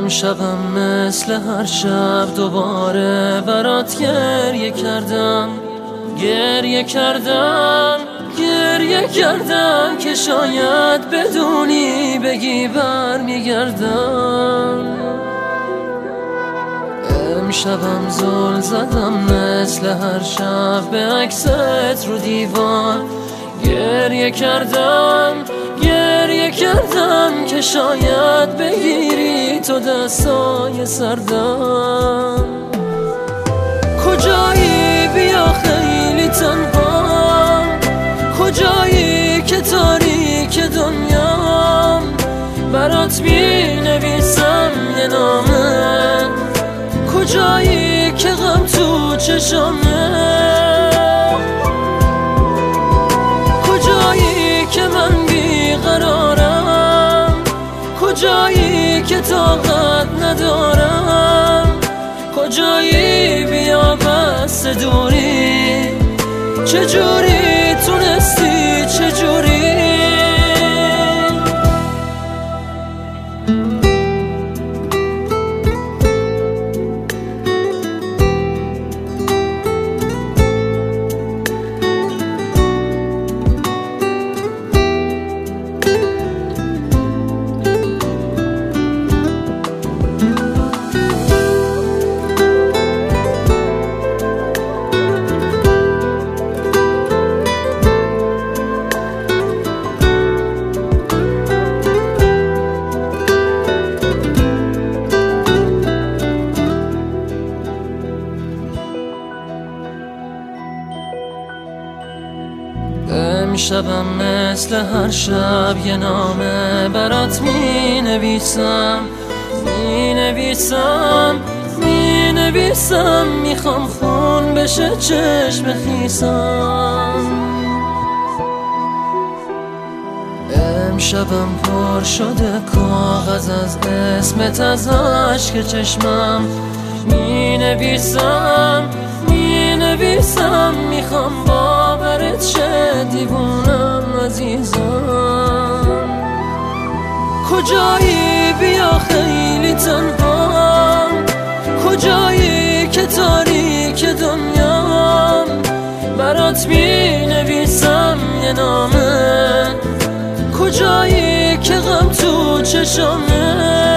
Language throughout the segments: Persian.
امشبم مثل هر شب دوباره برات گریه کردم، گریه کردم، گریه کردم که شاید بدونی بگی برمیگردم. امشبم زل زدم مثل هر شب به عکست رو دیوار، گریه کردم، گریه کردم که شاید بگیری تو دستای سردم. کجایی بیا خیلی تنها، کجایی که تاریک دنیام، برات می نویسم یه نامه، کجایی که غم تو چشمه، کجایی که من بیقرارم، کجایی که طاقت ندارم، کجایی بیا بس دوری، چجوری تونستی چجوری. امشبم مثل هر شب یه نامه برات می نویسم، می نویسم، می نویسم، میخوام خون بشه چشم خیسم. امشبم پر شده کاغذ از اسمت، از عشق چشمم می نویسم، می نویسم، میخوام باورت شه دیوونم عزیزم. کجایی بیا خیلی تنها، کجایی که تاریک دنیام، برات می نویسم یه نامه، کجایی که غم تو چشمه،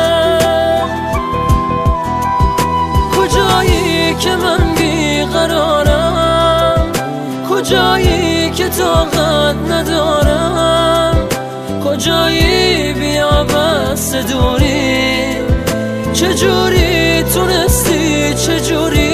کجایی که من بیقرارم، کجایی که طاقت ندارم، کجایی بیا بس دوری، چجوری تونستی چجوری.